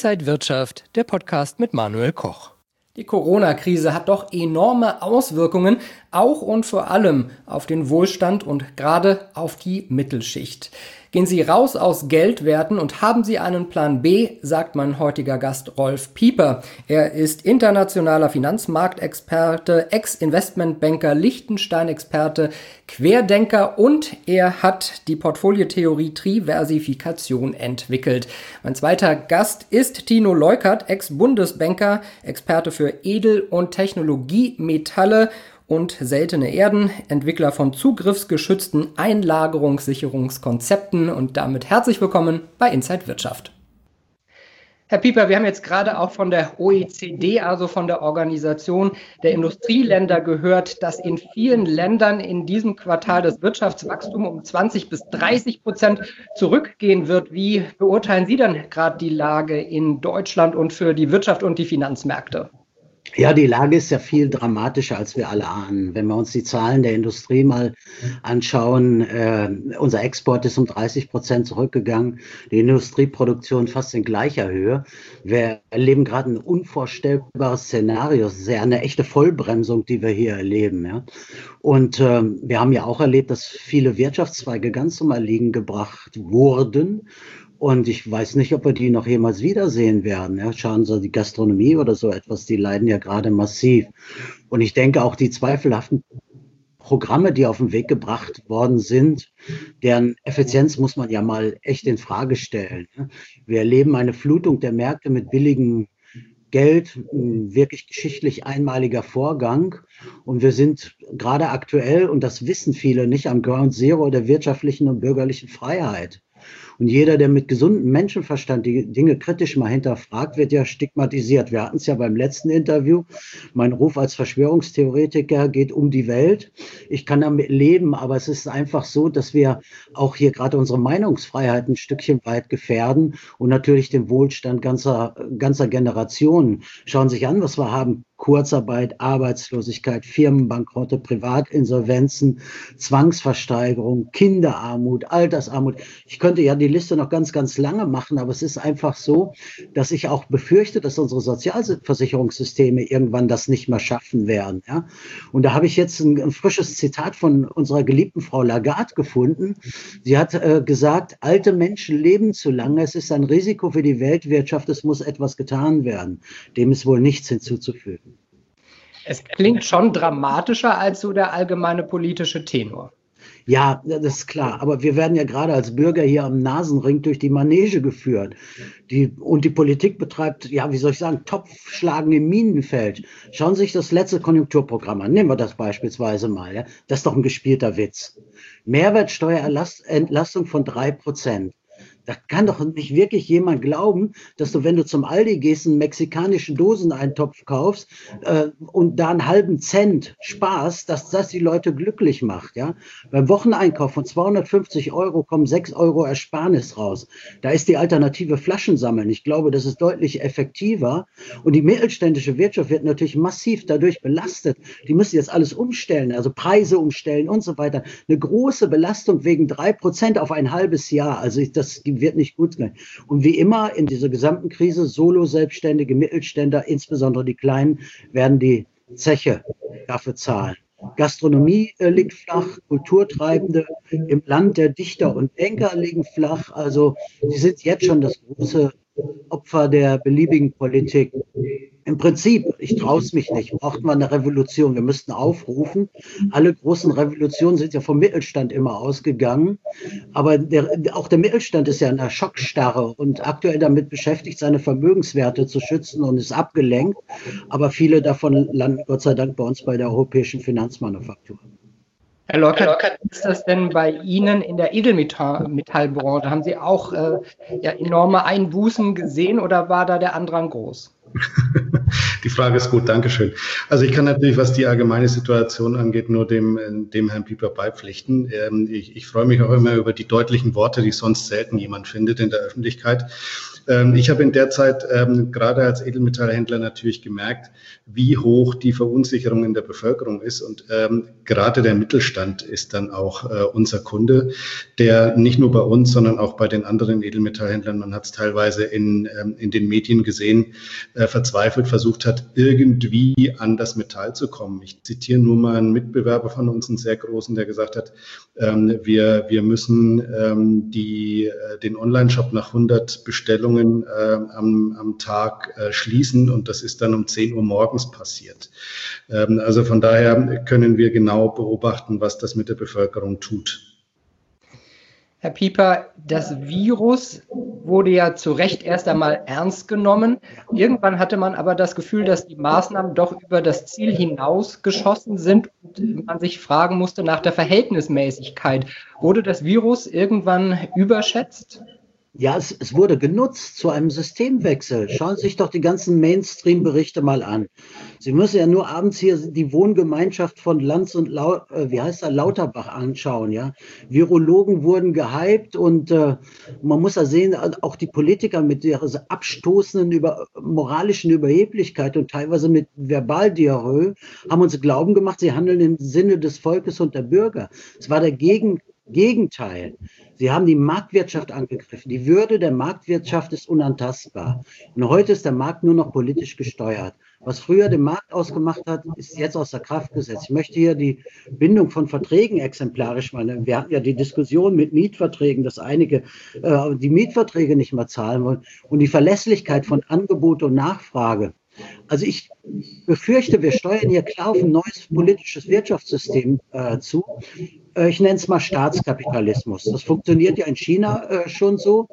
Inside Wirtschaft, der Podcast mit Manuel Koch. Die Corona-Krise hat doch enorme Auswirkungen, auch und vor allem auf den Wohlstand und gerade auf die Mittelschicht. Gehen Sie raus aus Geldwerten und haben Sie einen Plan B, sagt mein heutiger Gast Rolf Pieper. Er ist internationaler Finanzmarktexperte, Ex-Investmentbanker, Liechtenstein-Experte, Querdenker und er hat die Portfoliotheorie Triversifikation entwickelt. Mein zweiter Gast ist Tino Leukert, Ex-Bundesbanker, Experte für Edel- und Technologiemetalle und seltene Erden, Entwickler von zugriffsgeschützten Einlagerungssicherungskonzepten und damit herzlich willkommen bei Inside Wirtschaft. Herr Pieper, wir haben jetzt gerade auch von der OECD, also von der Organisation der Industrieländer gehört, dass in vielen Ländern in diesem Quartal das Wirtschaftswachstum um 20-30% zurückgehen wird. Wie beurteilen Sie denn gerade die Lage in Deutschland und für die Wirtschaft und die Finanzmärkte? Ja, die Lage ist ja viel dramatischer, als wir alle ahnen. Wenn wir uns die Zahlen der Industrie mal anschauen, unser Export ist um 30% zurückgegangen, die Industrieproduktion fast in gleicher Höhe. Wir erleben gerade ein unvorstellbares Szenario, sehr eine echte Vollbremsung, die wir hier erleben. Ja. Und wir haben ja auch erlebt, dass viele Wirtschaftszweige ganz zum Erliegen gebracht wurden. Und ich weiß nicht, ob wir die noch jemals wiedersehen werden. Ja, schauen Sie, die Gastronomie oder so etwas, die leiden ja gerade massiv. Und ich denke auch die zweifelhaften Programme, die auf den Weg gebracht worden sind, deren Effizienz muss man ja mal echt in Frage stellen. Wir erleben eine Flutung der Märkte mit billigem Geld, ein wirklich geschichtlich einmaliger Vorgang. Und wir sind gerade aktuell, und das wissen viele, nicht am Ground Zero der wirtschaftlichen und bürgerlichen Freiheit. Und jeder, der mit gesundem Menschenverstand die Dinge kritisch mal hinterfragt, wird ja stigmatisiert. Wir hatten es ja beim letzten Interview. Mein Ruf als Verschwörungstheoretiker geht um die Welt. Ich kann damit leben, aber es ist einfach so, dass wir auch hier gerade unsere Meinungsfreiheit ein Stückchen weit gefährden und natürlich den Wohlstand ganzer Generationen. Schauen Sie sich an, was wir haben. Kurzarbeit, Arbeitslosigkeit, Firmenbankrotte, Privatinsolvenzen, Zwangsversteigerung, Kinderarmut, Altersarmut. Ich könnte ja die Liste noch ganz, ganz lange machen, aber es ist einfach so, dass ich auch befürchte, dass unsere Sozialversicherungssysteme irgendwann das nicht mehr schaffen werden. Ja? Und da habe ich jetzt ein frisches Zitat von unserer geliebten Frau Lagarde gefunden. Sie hat gesagt, alte Menschen leben zu lange, es ist ein Risiko für die Weltwirtschaft, es muss etwas getan werden. Dem ist wohl nichts hinzuzufügen. Es klingt schon dramatischer als so der allgemeine politische Tenor. Ja, das ist klar. Aber wir werden ja gerade als Bürger hier am Nasenring durch die Manege geführt. Und die Politik betreibt, ja, wie soll ich sagen, Topfschlagen im Minenfeld. Schauen Sie sich das letzte Konjunkturprogramm an. Nehmen wir das beispielsweise mal. Ja. Das ist doch ein gespielter Witz. Mehrwertsteuerentlastung von 3%. Da kann doch nicht wirklich jemand glauben, dass du, wenn du zum Aldi gehst, einen mexikanischen Doseneintopf kaufst und da einen halben Cent sparst, dass das die Leute glücklich macht. Ja? Beim Wocheneinkauf von 250 € kommen 6 € Ersparnis raus. Da ist die Alternative Flaschen sammeln. Ich glaube, das ist deutlich effektiver. Und die mittelständische Wirtschaft wird natürlich massiv dadurch belastet. Die müssen jetzt alles umstellen, also Preise umstellen und so weiter. Eine große Belastung wegen 3% auf ein halbes Jahr. Also das wird nicht gut sein. Und wie immer in dieser gesamten Krise, Solo-Selbstständige, Mittelständler, insbesondere die Kleinen, werden die Zeche dafür zahlen. Gastronomie liegt flach, Kulturtreibende im Land der Dichter und Denker liegen flach. Also sie sind jetzt schon das große Opfer der beliebigen Politik. Im Prinzip, ich traue es mich nicht, braucht man eine Revolution. Wir müssten aufrufen. Alle großen Revolutionen sind ja vom Mittelstand immer ausgegangen. Aber auch der Mittelstand ist ja in einer Schockstarre und aktuell damit beschäftigt, seine Vermögenswerte zu schützen und ist abgelenkt. Aber viele davon landen Gott sei Dank bei uns bei der europäischen Finanzmanufaktur. Herr Leukert, ist das denn bei Ihnen in der Edelmetallbranche? Haben Sie auch enorme Einbußen gesehen oder war da der Andrang groß? Die Frage ist gut, Dankeschön. Also ich kann natürlich, was die allgemeine Situation angeht, nur dem Herrn Pieper beipflichten. Ich freue mich auch immer über die deutlichen Worte, die sonst selten jemand findet in der Öffentlichkeit. Ich habe in der Zeit gerade als Edelmetallhändler natürlich gemerkt, wie hoch die Verunsicherung in der Bevölkerung ist. Und gerade der Mittelstand ist dann auch unser Kunde, der nicht nur bei uns, sondern auch bei den anderen Edelmetallhändlern, man hat es teilweise in den Medien gesehen, verzweifelt versucht hat, irgendwie an das Metall zu kommen. Ich zitiere nur mal einen Mitbewerber von uns, einen sehr großen, der gesagt hat, wir müssen den Online-Shop nach 100 Bestellungen am Tag schließen und das ist dann um 10 Uhr morgens passiert. Also von daher können wir genau beobachten, was das mit der Bevölkerung tut. Herr Pieper, das Virus wurde ja zu Recht erst einmal ernst genommen. Irgendwann hatte man aber das Gefühl, dass die Maßnahmen doch über das Ziel hinausgeschossen sind und man sich fragen musste nach der Verhältnismäßigkeit. Wurde das Virus irgendwann überschätzt? Ja, es wurde genutzt zu einem Systemwechsel. Schauen Sie sich doch die ganzen Mainstream-Berichte mal an. Sie müssen ja nur abends hier die Wohngemeinschaft von Lanz und Lauterbach anschauen. Ja, Virologen wurden gehypt und man muss ja sehen, auch die Politiker mit ihrer abstoßenden moralischen Überheblichkeit und teilweise mit Verbaldiarrhoe haben uns glauben gemacht, sie handeln im Sinne des Volkes und der Bürger. Es war der Gegenteil. Sie haben die Marktwirtschaft angegriffen. Die Würde der Marktwirtschaft ist unantastbar. Und heute ist der Markt nur noch politisch gesteuert. Was früher den Markt ausgemacht hat, ist jetzt außer Kraft gesetzt. Ich möchte hier die Bindung von Verträgen exemplarisch mal. Wir hatten ja die Diskussion mit Mietverträgen, dass einige die Mietverträge nicht mehr zahlen wollen und die Verlässlichkeit von Angebot und Nachfrage. Also ich befürchte, wir steuern hier klar auf ein neues politisches Wirtschaftssystem zu. Ich nenne es mal Staatskapitalismus. Das funktioniert ja in China schon so.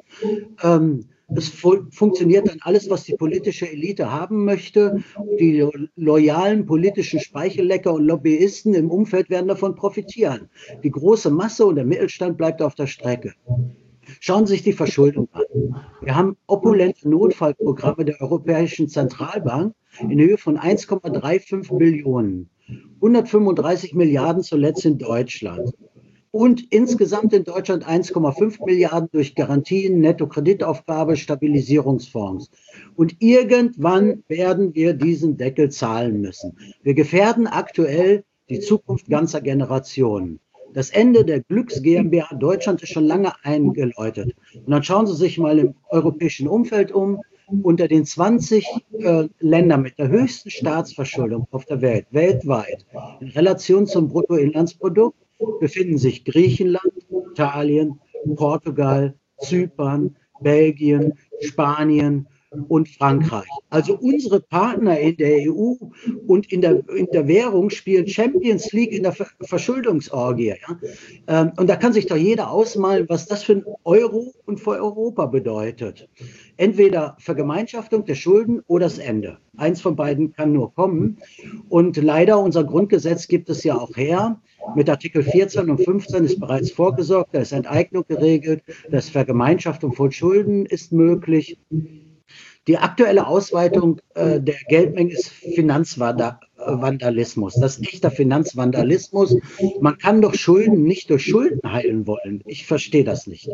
Es funktioniert dann alles, was die politische Elite haben möchte. Die loyalen politischen Speichellecker und Lobbyisten im Umfeld werden davon profitieren. Die große Masse und der Mittelstand bleibt auf der Strecke. Schauen Sie sich die Verschuldung an. Wir haben opulente Notfallprogramme der Europäischen Zentralbank in Höhe von 1,35 Billionen. 135 Milliarden zuletzt in Deutschland. Und insgesamt in Deutschland 1,5 Milliarden durch Garantien, Netto-Kreditaufgabe, Stabilisierungsfonds. Und irgendwann werden wir diesen Deckel zahlen müssen. Wir gefährden aktuell die Zukunft ganzer Generationen. Das Ende der Glücks GmbH Deutschland ist schon lange eingeläutet. Und dann schauen Sie sich mal im europäischen Umfeld um. Unter den 20 Ländern mit der höchsten Staatsverschuldung auf der Welt, weltweit, in Relation zum Bruttoinlandsprodukt, befinden sich Griechenland, Italien, Portugal, Zypern, Belgien, Spanien und Frankreich. Also unsere Partner in der EU und in der Währung spielen Champions League in der Verschuldungsorgie. Ja? Und da kann sich doch jeder ausmalen, was das für ein Euro und für Europa bedeutet. Entweder Vergemeinschaftung der Schulden oder das Ende. Eins von beiden kann nur kommen. Und leider, unser Grundgesetz gibt es ja auch her. Mit Artikel 14 und 15 ist bereits vorgesorgt, da ist Enteignung geregelt, das Vergemeinschaftung von Schulden ist möglich. Die aktuelle Ausweitung der Geldmenge ist Finanzvandalismus. Das ist echter Finanzvandalismus. Man kann doch Schulden nicht durch Schulden heilen wollen. Ich verstehe das nicht.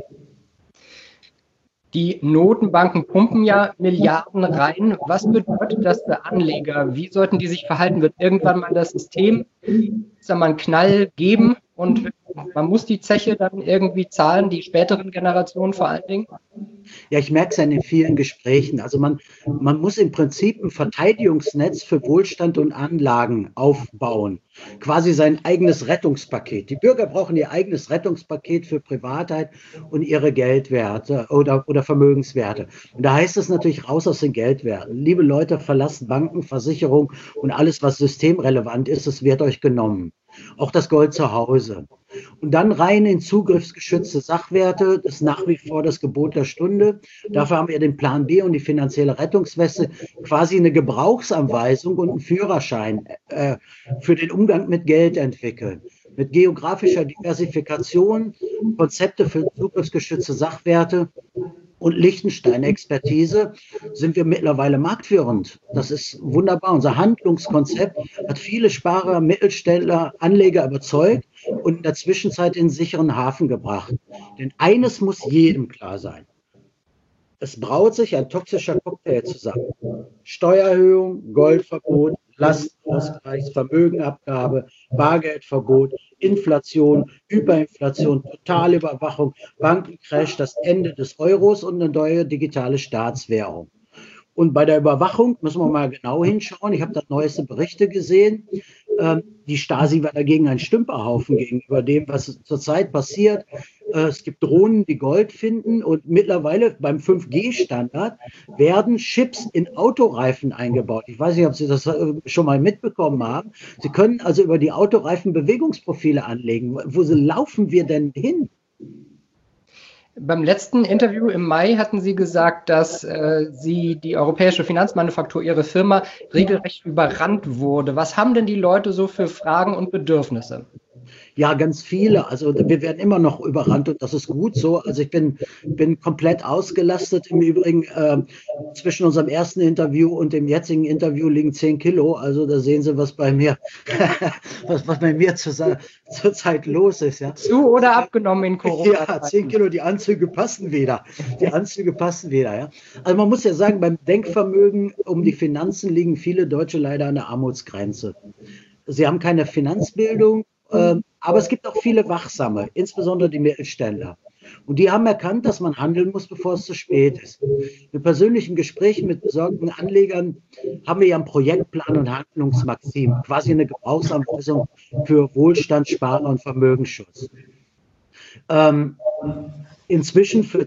Die Notenbanken pumpen ja Milliarden rein. Was bedeutet das für Anleger? Wie sollten die sich verhalten? Wird irgendwann mal das System, einen Knall geben und man muss die Zeche dann irgendwie zahlen, die späteren Generationen vor allen Dingen? Ja, ich merke es ja in den vielen Gesprächen. Also man muss im Prinzip ein Verteidigungsnetz für Wohlstand und Anlagen aufbauen. Quasi sein eigenes Rettungspaket. Die Bürger brauchen ihr eigenes Rettungspaket für Privatheit und ihre Geldwerte oder Vermögenswerte. Und da heißt es natürlich raus aus den Geldwerten. Liebe Leute, verlasst Banken, Versicherung und alles, was systemrelevant ist, es wird euch genommen. Auch das Gold zu Hause. Und dann rein in zugriffsgeschützte Sachwerte, das ist nach wie vor das Gebot der Stunde. Dafür haben wir den Plan B und die finanzielle Rettungsweste, quasi eine Gebrauchsanweisung und einen Führerschein für den Umgang mit Geld entwickeln. Mit geografischer Diversifikation, Konzepte für zugriffsgeschützte Sachwerte. und Liechtenstein-Expertise sind wir mittlerweile marktführend. Das ist wunderbar. Unser Handlungskonzept hat viele Sparer, Mittelständler, Anleger überzeugt und in der Zwischenzeit in einen sicheren Hafen gebracht. Denn eines muss jedem klar sein. Es braut sich ein toxischer Cocktail zusammen. Steuererhöhung, Goldverbot, Lastenausgleich, Vermögenabgabe, Bargeldverbot, Inflation, Hyperinflation, Totalüberwachung, Bankencrash, das Ende des Euros und eine neue digitale Staatswährung. Und bei der Überwachung müssen wir mal genau hinschauen. Ich habe da neueste Berichte gesehen. Die Stasi war dagegen ein Stümperhaufen gegenüber dem, was zurzeit passiert. Es gibt Drohnen, die Gold finden und mittlerweile beim 5G-Standard werden Chips in Autoreifen eingebaut. Ich weiß nicht, ob Sie das schon mal mitbekommen haben. Sie können also über die Autoreifen Bewegungsprofile anlegen. Wo laufen wir denn hin? Beim letzten Interview im Mai hatten Sie gesagt, dass Sie die europäische Finanzmanufaktur, Ihre Firma, regelrecht überrannt wurde. Was haben denn die Leute so für Fragen und Bedürfnisse? Ja, ganz viele. Also wir werden immer noch überrannt und das ist gut so. Also ich bin komplett ausgelastet. Im Übrigen zwischen unserem ersten Interview und dem jetzigen Interview liegen 10 Kilo. Also da sehen Sie, was bei mir, was bei mir zurzeit los ist. Ja. Zu oder abgenommen in Corona? Ja, 10 Kilo, die Anzüge passen wieder. Ja. Also man muss ja sagen, beim Denkvermögen um die Finanzen liegen viele Deutsche leider an der Armutsgrenze. Sie haben keine Finanzbildung. Aber es gibt auch viele Wachsame, insbesondere die Mittelständler. Und die haben erkannt, dass man handeln muss, bevor es zu spät ist. In persönlichen Gesprächen mit besorgten Anlegern haben wir ja einen Projektplan und Handlungsmaxim, quasi eine Gebrauchsanweisung für Wohlstand, Sparer und Vermögensschutz. Inzwischen für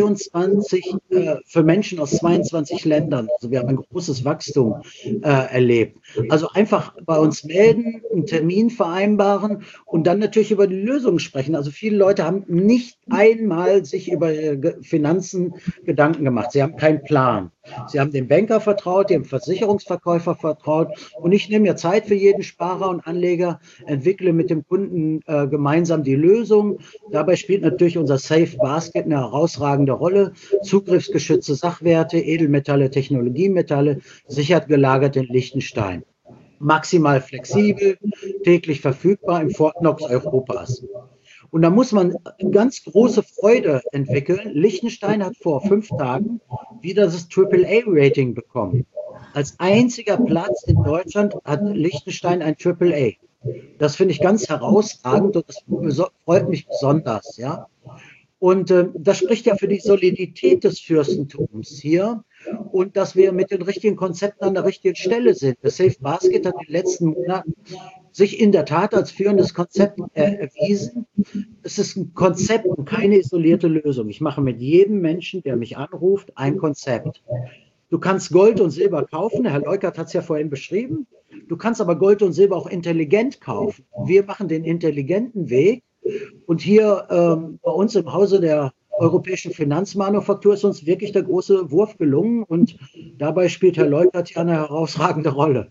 Menschen aus 22 Ländern. Also wir haben ein großes Wachstum erlebt. Also einfach bei uns melden, einen Termin vereinbaren und dann natürlich über die Lösungen sprechen. Also viele Leute haben nicht einmal sich über Finanzen Gedanken gemacht. Sie haben keinen Plan. Sie haben dem Banker vertraut, dem Versicherungsverkäufer vertraut und ich nehme mir Zeit für jeden Sparer und Anleger, entwickle mit dem Kunden gemeinsam die Lösung. Dabei spielt natürlich unser Safe Basket eine herausragende Rolle. Zugriffsgeschützte Sachwerte, Edelmetalle, Technologiemetalle, sichert gelagert in Liechtenstein. Maximal flexibel, täglich verfügbar im Fort Knox Europas. Und da muss man ganz große Freude entwickeln. Liechtenstein hat vor 5 Tagen wieder das AAA-Rating bekommen. Als einziger Platz in Deutschland hat Liechtenstein ein AAA. Das finde ich ganz herausragend und das freut mich besonders. Ja? Und das spricht ja für die Solidität des Fürstentums hier und dass wir mit den richtigen Konzepten an der richtigen Stelle sind. Das Safe Basket hat in den letzten Monaten sich in der Tat als führendes Konzept erwiesen. Es ist ein Konzept und keine isolierte Lösung. Ich mache mit jedem Menschen, der mich anruft, ein Konzept. Du kannst Gold und Silber kaufen, Herr Leukert hat es ja vorhin beschrieben. Du kannst aber Gold und Silber auch intelligent kaufen. Wir machen den intelligenten Weg. Und hier bei uns im Hause der europäischen Finanzmanufaktur ist uns wirklich der große Wurf gelungen. Und dabei spielt Herr Leukert ja eine herausragende Rolle.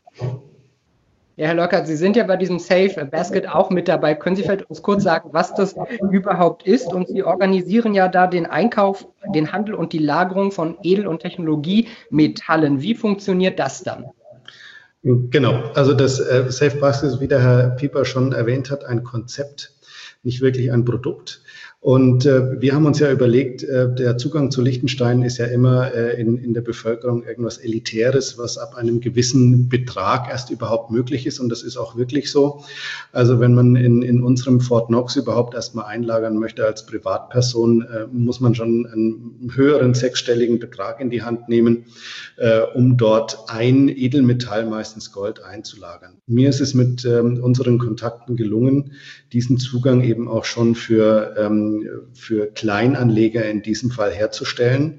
Ja, Herr Leukert, Sie sind ja bei diesem Safe Basket auch mit dabei. Können Sie vielleicht uns kurz sagen, was das überhaupt ist? Und Sie organisieren ja da den Einkauf, den Handel und die Lagerung von Edel- und Technologiemetallen. Wie funktioniert das dann? Genau, also das Safe Basket ist, wie der Herr Pieper schon erwähnt hat, ein Konzept, nicht wirklich ein Produkt. Und wir haben uns ja überlegt, der Zugang zu Liechtenstein ist ja immer in der Bevölkerung irgendwas Elitäres, was ab einem gewissen Betrag erst überhaupt möglich ist. Und das ist auch wirklich so. Also wenn man in unserem Fort Knox überhaupt erstmal einlagern möchte als Privatperson, muss man schon einen höheren 6-stelligen Betrag in die Hand nehmen, um dort ein Edelmetall, meistens Gold, einzulagern. Mir ist es mit unseren Kontakten gelungen, diesen Zugang eben auch schon für Kleinanleger in diesem Fall herzustellen.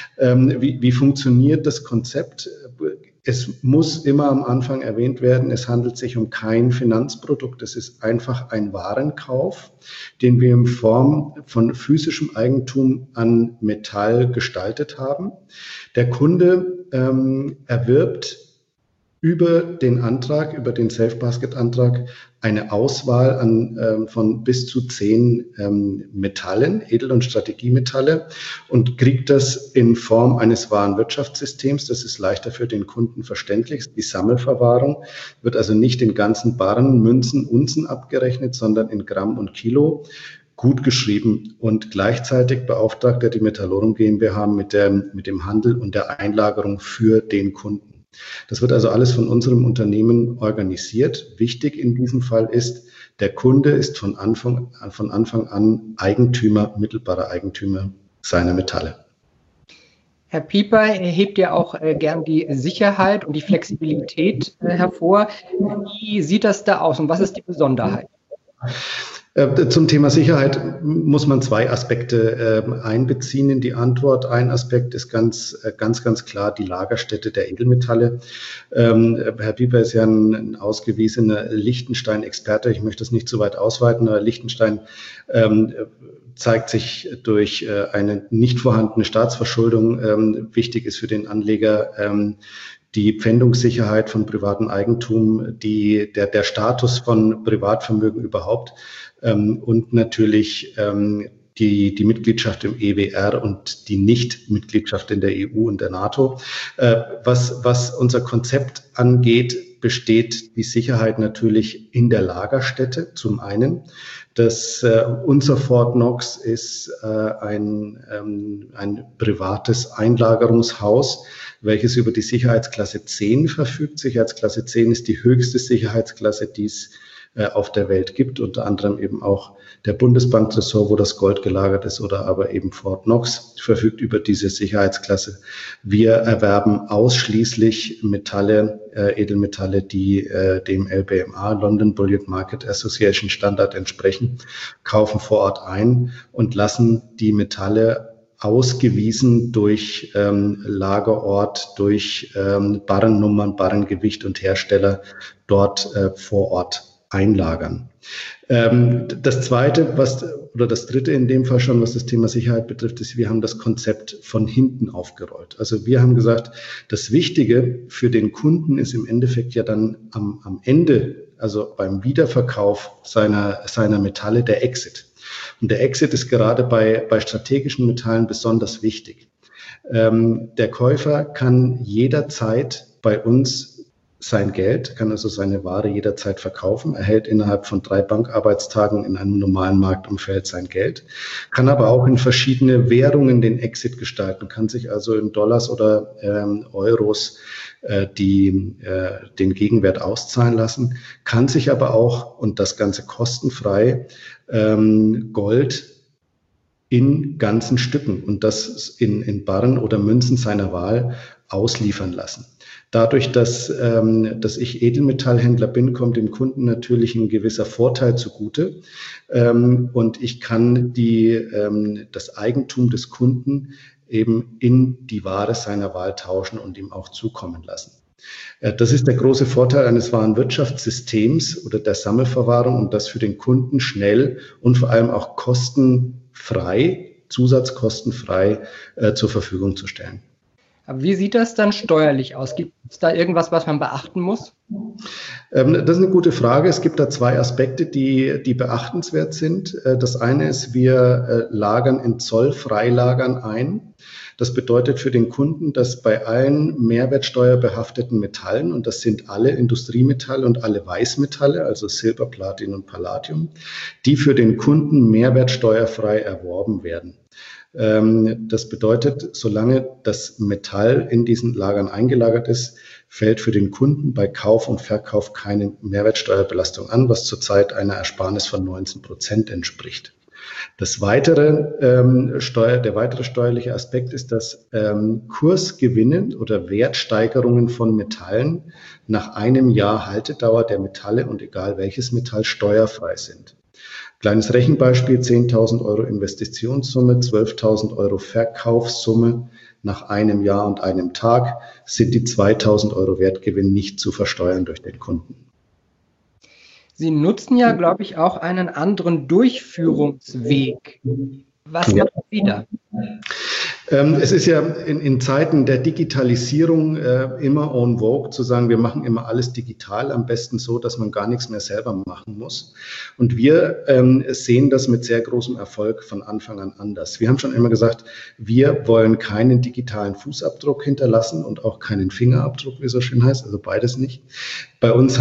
Wie funktioniert das Konzept? Es muss immer am Anfang erwähnt werden, es handelt sich um kein Finanzprodukt. Es ist einfach ein Warenkauf, den wir in Form von physischem Eigentum an Metall gestaltet haben. Der Kunde erwirbt über den Antrag, über den Safe-Basket-Antrag eine Auswahl von bis zu 10 Metallen, Edel- und Strategiemetalle, und kriegt das in Form eines Warenwirtschaftssystems. Das ist leichter für den Kunden verständlich. Die Sammelverwahrung wird also nicht in ganzen Barren, Münzen, Unzen abgerechnet, sondern in Gramm und Kilo. Gut geschrieben, und gleichzeitig beauftragt er die Metallorum GmbH mit dem Handel und der Einlagerung für den Kunden. Das wird also alles von unserem Unternehmen organisiert. Wichtig in diesem Fall ist, der Kunde ist von Anfang an Eigentümer, mittelbarer Eigentümer seiner Metalle. Herr Pieper hebt ja auch gern die Sicherheit und die Flexibilität hervor. Wie sieht das da aus und was ist die Besonderheit? Zum Thema Sicherheit muss man 2 Aspekte einbeziehen in die Antwort. Ein Aspekt ist ganz klar die Lagerstätte der Edelmetalle. Herr Pieper ist ja ein ausgewiesener Liechtenstein-Experte. Ich möchte das nicht zu weit ausweiten, aber Liechtenstein zeigt sich durch eine nicht vorhandene Staatsverschuldung. Wichtig ist für den Anleger die Pfändungssicherheit von privatem Eigentum, der Status von Privatvermögen überhaupt, und natürlich die Mitgliedschaft im EWR und die Nichtmitgliedschaft in der EU und der NATO. Was unser Konzept angeht, besteht die Sicherheit natürlich in der Lagerstätte zum einen. Unser Fort Knox ist ein privates Einlagerungshaus, welches über die Sicherheitsklasse 10 verfügt. Sicherheitsklasse 10 ist die höchste Sicherheitsklasse, die es auf der Welt gibt, unter anderem eben auch der Bundesbanktresor, wo das Gold gelagert ist, oder aber eben Fort Knox verfügt über diese Sicherheitsklasse. Wir erwerben ausschließlich Metalle, Edelmetalle, die dem LBMA, London Bullion Market Association Standard entsprechen, kaufen vor Ort ein und lassen die Metalle ausgewiesen durch Lagerort, durch Barrennummern, Barrengewicht und Hersteller dort vor Ort einlagern. Das dritte in dem Fall schon, was das Thema Sicherheit betrifft, ist, wir haben das Konzept von hinten aufgerollt. Also wir haben gesagt, das Wichtige für den Kunden ist im Endeffekt ja dann am Ende, also beim Wiederverkauf seiner Metalle, der Exit. Und der Exit ist gerade bei strategischen Metallen besonders wichtig. Der Käufer kann jederzeit bei uns sein Geld, kann also seine Ware jederzeit verkaufen, erhält innerhalb von 3 Bankarbeitstagen in einem normalen Marktumfeld sein Geld, kann aber auch in verschiedene Währungen den Exit gestalten, kann sich also in Dollars oder Euros den Gegenwert auszahlen lassen, kann sich aber auch, und das Ganze kostenfrei, Gold in ganzen Stücken und das in Barren oder Münzen seiner Wahl ausliefern lassen. Dadurch, dass ich Edelmetallhändler bin, kommt dem Kunden natürlich ein gewisser Vorteil zugute. Und ich kann das Eigentum des Kunden eben in die Ware seiner Wahl tauschen und ihm auch zukommen lassen. Das ist der große Vorteil eines Warenwirtschaftssystems oder der Sammelverwahrung, und das für den Kunden schnell und vor allem auch zusatzkostenfrei zur Verfügung zu stellen. Aber wie sieht das dann steuerlich aus? Gibt es da irgendwas, was man beachten muss? Das ist eine gute Frage. Es gibt da 2 Aspekte, die beachtenswert sind. Das eine ist, wir lagern in Zollfreilagern ein. Das bedeutet für den Kunden, dass bei allen mehrwertsteuerbehafteten Metallen, und das sind alle Industriemetalle und alle Weißmetalle, also Silber, Platin und Palladium, die für den Kunden mehrwertsteuerfrei erworben werden. Das bedeutet, solange das Metall in diesen Lagern eingelagert ist, fällt für den Kunden bei Kauf und Verkauf keine Mehrwertsteuerbelastung an, was zurzeit einer Ersparnis von 19% entspricht. Der weitere steuerliche Aspekt ist, dass Kursgewinne oder Wertsteigerungen von Metallen nach einem Jahr Haltedauer der Metalle und egal welches Metall steuerfrei sind. Kleines Rechenbeispiel, 10.000 Euro Investitionssumme, 12.000 Euro Verkaufssumme nach einem Jahr und einem Tag sind die 2.000 Euro Wertgewinn nicht zu versteuern durch den Kunden. Sie nutzen ja, glaube ich, auch einen anderen Durchführungsweg. Was macht Sie da? Es ist ja in Zeiten der Digitalisierung immer en vogue zu sagen, wir machen immer alles digital, am besten so, dass man gar nichts mehr selber machen muss. Und wir sehen das mit sehr großem Erfolg von Anfang an anders. Wir haben schon immer gesagt, wir wollen keinen digitalen Fußabdruck hinterlassen und auch keinen Fingerabdruck, wie es so schön heißt, also beides nicht. Bei uns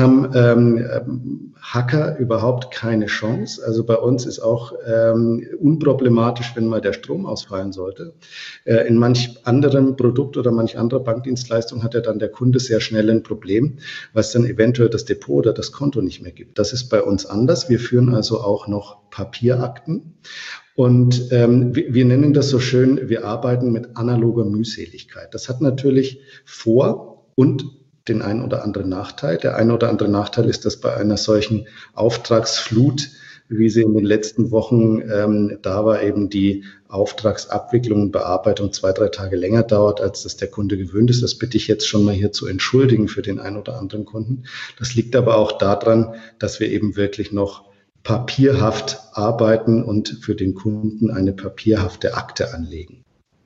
haben Hacker überhaupt keine Chance. Also bei uns ist auch unproblematisch, wenn mal der Strom ausfallen sollte. In manch anderem Produkt oder manch anderer Bankdienstleistung hat ja dann der Kunde sehr schnell ein Problem, weil es dann eventuell das Depot oder das Konto nicht mehr gibt. Das ist bei uns anders. Wir führen also auch noch Papierakten. Und wir nennen das so schön, wir arbeiten mit analoger Mühseligkeit. Das hat natürlich Vor- und den einen oder anderen Nachteil. Der eine oder andere Nachteil ist, dass bei einer solchen Auftragsflut, wie sie in den letzten Wochen da war, eben die Auftragsabwicklung und Bearbeitung 2-3 Tage länger dauert, als das der Kunde gewöhnt ist. Das bitte ich jetzt schon mal hier zu entschuldigen für den einen oder anderen Kunden. Das liegt aber auch daran, dass wir eben wirklich noch papierhaft arbeiten und für den Kunden eine papierhafte Akte anlegen.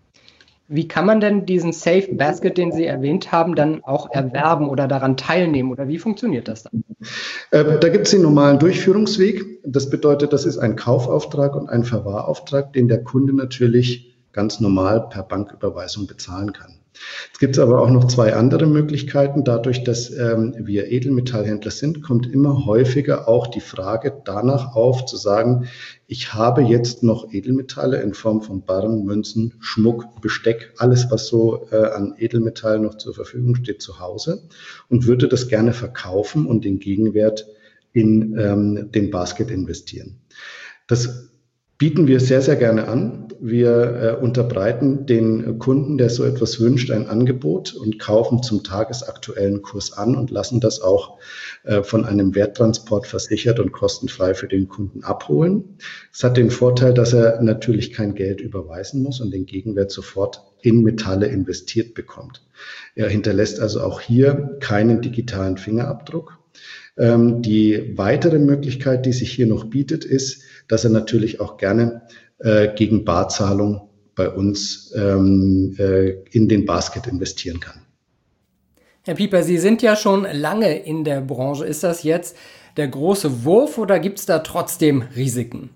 Wie kann man denn diesen Safe Basket, den Sie erwähnt haben, dann auch erwerben oder daran teilnehmen? Oder wie funktioniert das dann? Da gibt es den normalen Durchführungsweg. Das bedeutet, das ist ein Kaufauftrag und ein Verwahrauftrag, den der Kunde natürlich ganz normal per Banküberweisung bezahlen kann. Es gibt aber auch noch 2 andere Möglichkeiten. Dadurch, dass wir Edelmetallhändler sind, kommt immer häufiger auch die Frage danach auf, zu sagen, ich habe jetzt noch Edelmetalle in Form von Barren, Münzen, Schmuck, Besteck, alles, was so an Edelmetall noch zur Verfügung steht, zu Hause und würde das gerne verkaufen und den Gegenwert in den Basket investieren. Das bieten wir sehr, sehr gerne an. Wir unterbreiten den Kunden, der so etwas wünscht, ein Angebot und kaufen zum tagesaktuellen Kurs an und lassen das auch von einem Werttransport versichert und kostenfrei für den Kunden abholen. Es hat den Vorteil, dass er natürlich kein Geld überweisen muss und den Gegenwert sofort in Metalle investiert bekommt. Er hinterlässt also auch hier keinen digitalen Fingerabdruck. Die weitere Möglichkeit, die sich hier noch bietet, ist, dass er natürlich auch gerne gegen Barzahlung bei uns in den Basket investieren kann. Herr Pieper, Sie sind ja schon lange in der Branche. Ist das jetzt der große Wurf oder gibt es da trotzdem Risiken?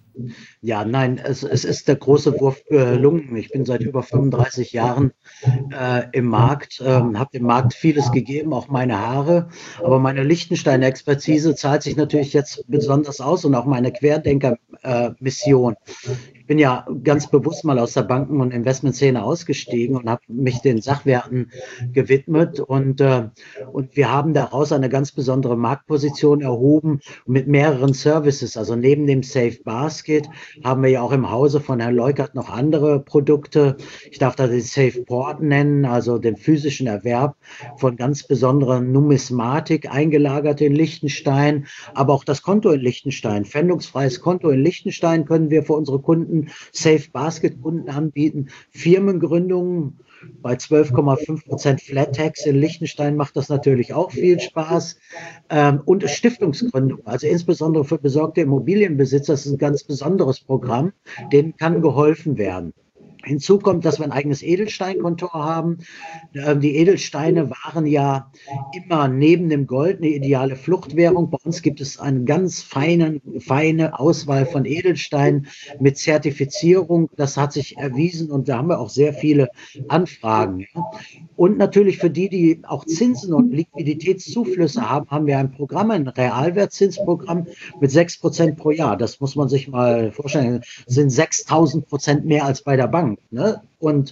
Ja, nein, es ist der große Wurf gelungen. Ich bin seit über 35 Jahren im Markt, habe dem Markt vieles gegeben, auch meine Haare. Aber meine Liechtenstein-Expertise zahlt sich natürlich jetzt besonders aus und auch meine Querdenker-Mission. Ich bin ja ganz bewusst mal aus der Banken- und Investmentszene ausgestiegen und habe mich den Sachwerten gewidmet. Und wir haben daraus eine ganz besondere Marktposition erhoben mit mehreren Services. Also neben dem Safe Basket haben wir ja auch im Hause von Herrn Leukert noch andere Produkte. Ich darf da den Safe Port nennen, also den physischen Erwerb von ganz besonderer Numismatik, eingelagert in Liechtenstein, aber auch das Konto in Liechtenstein. Pfändungsfreies Konto in Liechtenstein können wir für unsere Kunden, Safe Basket Kunden anbieten. Firmengründungen bei 12,5% Flat Tax in Liechtenstein macht das natürlich auch viel Spaß. Und Stiftungsgründung, also insbesondere für besorgte Immobilienbesitzer, das ist ein ganz besonderes Programm, denen kann geholfen werden. Hinzu kommt, dass wir ein eigenes Edelsteinkonto haben. Die Edelsteine waren ja immer neben dem Gold eine ideale Fluchtwährung. Bei uns gibt es eine ganz feine Auswahl von Edelsteinen mit Zertifizierung. Das hat sich erwiesen und da haben wir auch sehr viele Anfragen. Und natürlich für die auch Zinsen und Liquiditätszuflüsse haben, haben wir ein Programm, ein Realwertzinsprogramm mit 6% pro Jahr. Das muss man sich mal vorstellen. Das sind 6.000% mehr als bei der Bank. Ne? Und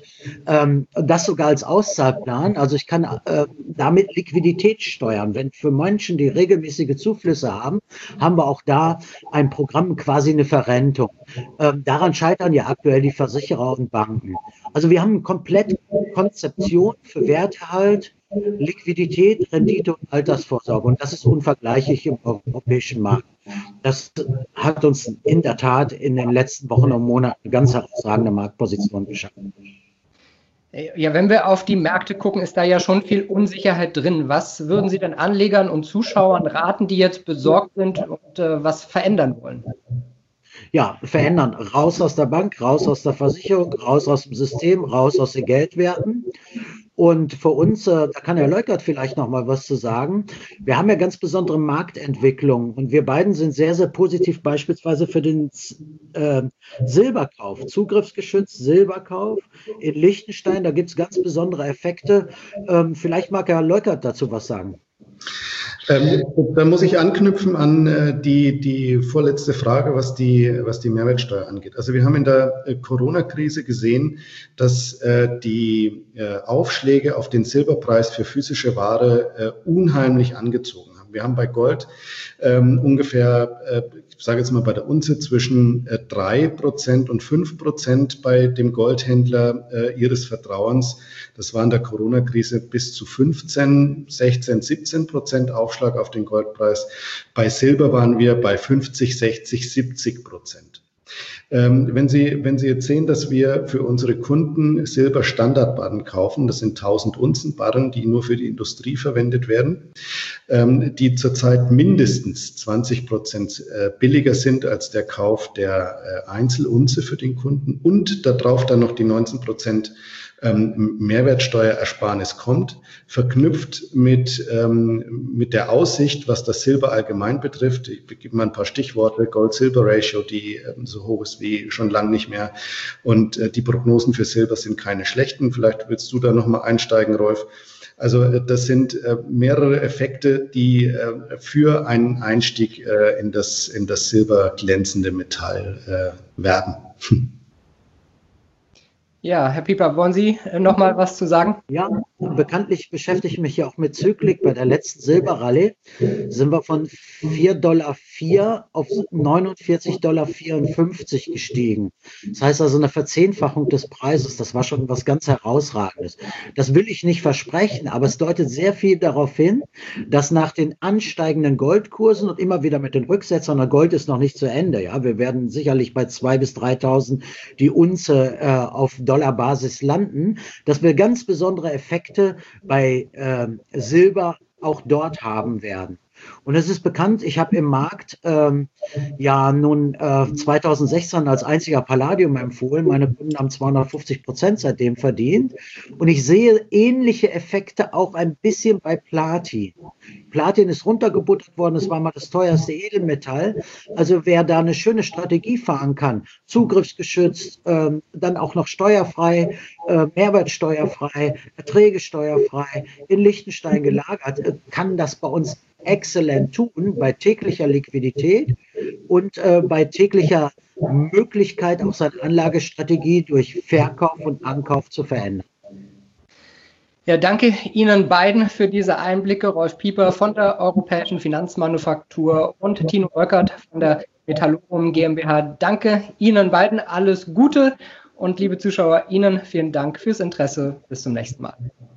das sogar als Auszahlplan. Also ich kann damit Liquidität steuern. Wenn für Menschen, die regelmäßige Zuflüsse haben, haben wir auch da ein Programm, quasi eine Verrentung. Daran scheitern ja aktuell die Versicherer und Banken. Also wir haben eine komplette Konzeption für Werterhalt, Liquidität, Rendite und Altersvorsorge. Und das ist unvergleichlich im europäischen Markt. Das hat uns in der Tat in den letzten Wochen und Monaten eine ganz herausragende Marktposition geschaffen. Ja, wenn wir auf die Märkte gucken, ist da ja schon viel Unsicherheit drin. Was würden Sie denn Anlegern und Zuschauern raten, die jetzt besorgt sind und was verändern wollen? ja, verändern. Raus aus der Bank, raus aus der Versicherung, raus aus dem System, raus aus den Geldwerten. Und für uns, da kann Herr Leukert vielleicht noch mal was zu sagen. Wir haben ja ganz besondere Marktentwicklungen und wir beiden sind sehr, sehr positiv beispielsweise für den Silberkauf, zugriffsgeschützt Silberkauf in Liechtenstein. Da gibt es ganz besondere Effekte. Vielleicht mag Herr Leukert dazu was sagen. Da muss ich anknüpfen an die vorletzte Frage, was die Mehrwertsteuer angeht. Also wir haben in der Corona-Krise gesehen, dass die Aufschläge auf den Silberpreis für physische Ware unheimlich angezogen haben. Wir haben bei Gold ungefähr, ich sage jetzt mal bei der Unze, zwischen 3% und 5% bei dem Goldhändler ihres Vertrauens. Das war in der Corona-Krise bis zu 15, 16, 17% Aufschlag auf den Goldpreis. Bei Silber waren wir bei 50, 60, 70%. Wenn Sie jetzt sehen, dass wir für unsere Kunden Silber-Standardbarren kaufen, das sind 1000 Unzen Barren, die nur für die Industrie verwendet werden, die zurzeit mindestens 20% billiger sind als der Kauf der Einzelunze für den Kunden und darauf dann noch die 19% Mehrwertsteuerersparnis kommt, verknüpft mit der Aussicht, was das Silber allgemein betrifft. Ich gebe mal ein paar Stichworte: Gold-Silber-Ratio, die so hoch ist wie schon lange nicht mehr. Und die Prognosen für Silber sind keine schlechten. Vielleicht willst du da nochmal einsteigen, Rolf. Also das sind mehrere Effekte, die für einen Einstieg in das silberglänzende Metall werben. Ja, Herr Pieper, wollen Sie noch mal was zu sagen? Ja, bekanntlich beschäftige ich mich ja auch mit Zyklik. Bei der letzten Silberrallye sind wir von $4,04 auf $49,54 gestiegen. Das heißt also eine Verzehnfachung des Preises. Das war schon was ganz Herausragendes. Das will ich nicht versprechen, aber es deutet sehr viel darauf hin, dass nach den ansteigenden Goldkursen und immer wieder mit den Rücksetzern, der Gold ist noch nicht zu Ende. Ja, wir werden sicherlich bei 2.000 bis 3.000 die Unze auf Dollarbasis landen, dass wir ganz besondere Effekte bei Silber auch dort haben werden. Und es ist bekannt, ich habe im Markt 2016 als einziger Palladium empfohlen. Meine Kunden haben 250% seitdem verdient. Und ich sehe ähnliche Effekte auch ein bisschen bei Platin. Platin ist runtergebuttert worden, es war mal das teuerste Edelmetall. Also wer da eine schöne Strategie fahren kann, zugriffsgeschützt, dann auch noch steuerfrei, mehrwertsteuerfrei, erträgesteuerfrei, in Liechtenstein gelagert, kann das bei uns exzellent tun, bei täglicher Liquidität und bei täglicher Möglichkeit, auch seine Anlagestrategie durch Verkauf und Ankauf zu verändern. Ja, danke Ihnen beiden für diese Einblicke. Rolf Pieper von der Europäischen Finanzmanufaktur und Tino Leukert von der Metallorum GmbH. Danke Ihnen beiden, alles Gute und liebe Zuschauer, Ihnen vielen Dank fürs Interesse. Bis zum nächsten Mal.